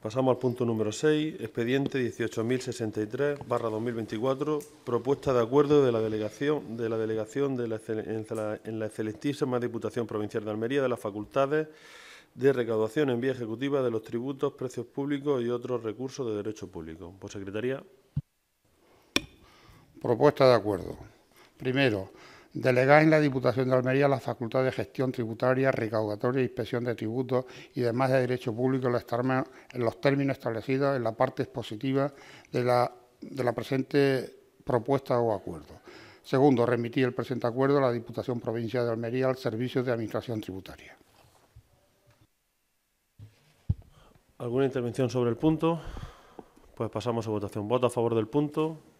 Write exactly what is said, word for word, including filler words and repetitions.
Pasamos al punto número seis, expediente dieciocho mil sesenta y tres barra dos mil veinticuatro, propuesta de acuerdo de la delegación de la delegación de la, en, la, en la excelentísima Diputación Provincial de Almería de las facultades de recaudación en vía ejecutiva de los tributos, precios públicos y otros recursos de derecho público. Por secretaría. Propuesta de acuerdo. Primero, delegar en la Diputación de Almería la facultad de gestión tributaria, recaudatoria e inspección de tributos y demás de derecho público en los términos establecidos en la parte expositiva de la, de la presente propuesta o acuerdo. Segundo, remitir el presente acuerdo a la Diputación Provincial de Almería al Servicio de Administración Tributaria. ¿Alguna intervención sobre el punto? Pues pasamos a votación. ¿Voto a favor del punto?